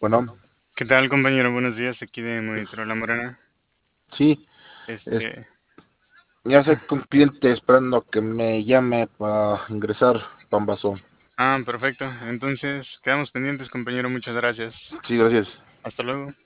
Bueno, ¿Qué tal, compañero? Buenos días, aquí de Monitor La Morena. sí, es- Este, ya sé que un cliente esperando que me llame para ingresar Pambazo. Perfecto. Entonces, quedamos pendientes, compañero. Muchas gracias. Sí, gracias. Hasta luego.